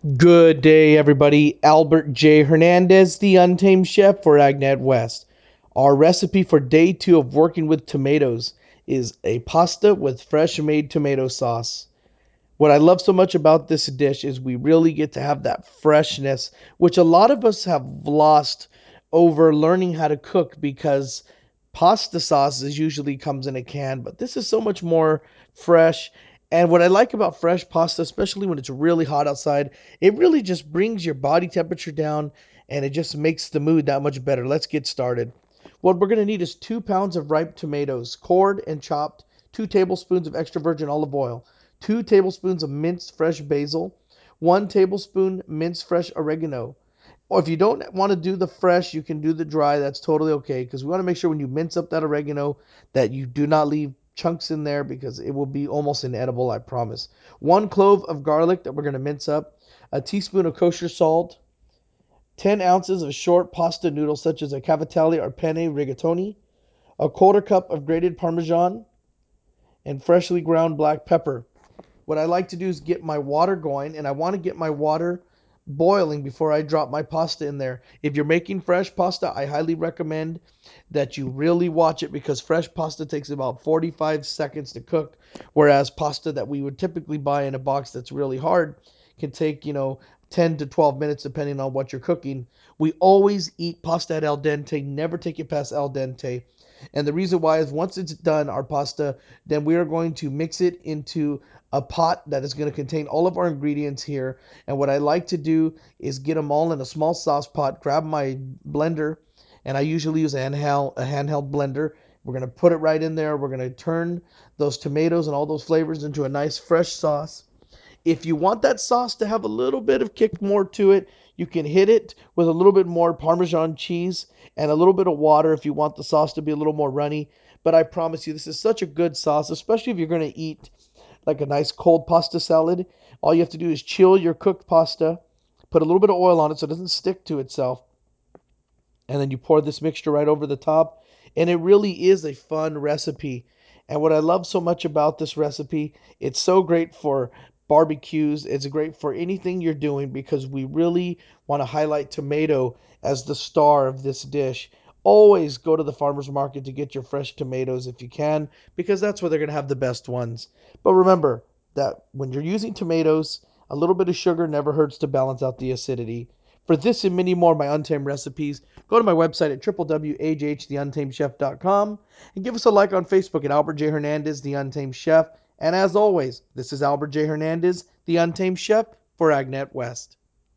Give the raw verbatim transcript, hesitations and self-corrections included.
Good day, everybody. Albert J. Hernandez, the Untamed Chef for Agnet West. Our recipe for day two of working with tomatoes is a pasta with fresh made tomato sauce. What I love so much about this dish is we really get to have that freshness, which a lot of us have lost over learning how to cook because pasta sauces usually comes in a can, but this is so much more fresh. And what I like about fresh pasta, especially when it's really hot outside, it really just brings your body temperature down and it just makes the mood that much better. Let's get started. What we're going to need is two pounds of ripe tomatoes, cored and chopped, two tablespoons of extra virgin olive oil, two tablespoons of minced fresh basil, one tablespoon minced fresh oregano. Or if you don't want to do the fresh, you can do the dry. That's totally okay because we want to make sure when you mince up that oregano that you do not leave chunks in there because it will be almost inedible, I promise. One clove of garlic that we're going to mince up, a teaspoon of kosher salt, ten ounces of short pasta noodles such as a cavatelli or penne rigatoni, a quarter cup of grated parmesan, and freshly ground black pepper. What I like to do is get my water going, and I want to get my water boiling before I drop my pasta in there. If you're making fresh pasta, I highly recommend that you really watch it because fresh pasta takes about forty-five seconds to cook, whereas pasta that we would typically buy in a box that's really hard can take, you know, ten to twelve minutes depending on what you're cooking. We always eat pasta at al dente, never take it past al dente. And the reason why is once it's done, our pasta, then we are going to mix it into a pot that is going to contain all of our ingredients here. And what I like to do is get them all in a small sauce pot, grab my blender, and I usually use a handheld, a handheld blender. We're going to put it right in there. We're going to turn those tomatoes and all those flavors into a nice fresh sauce. If you want that sauce to have a little bit of kick more to it, you can hit it with a little bit more Parmesan cheese and a little bit of water if you want the sauce to be a little more runny. But I promise you, this is such a good sauce, especially if you're going to eat like a nice cold pasta salad. All you have to do is chill your cooked pasta, put a little bit of oil on it so it doesn't stick to itself, and then you pour this mixture right over the top. And it really is a fun recipe. And what I love so much about this recipe, it's so great for barbecues. It's great for anything you're doing because we really want to highlight tomato as the star of this dish. Always go to the farmer's market to get your fresh tomatoes if you can, because that's where they're going to have the best ones. But remember that when you're using tomatoes, a little bit of sugar never hurts to balance out the acidity. For this and many more of my Untamed recipes, go to my website at w w w dot a j h the untamed chef dot com and give us a like on Facebook at Albert J. Hernandez, The Untamed Chef. And as always, this is Albert J. Hernandez, The Untamed Chef for Agnet West.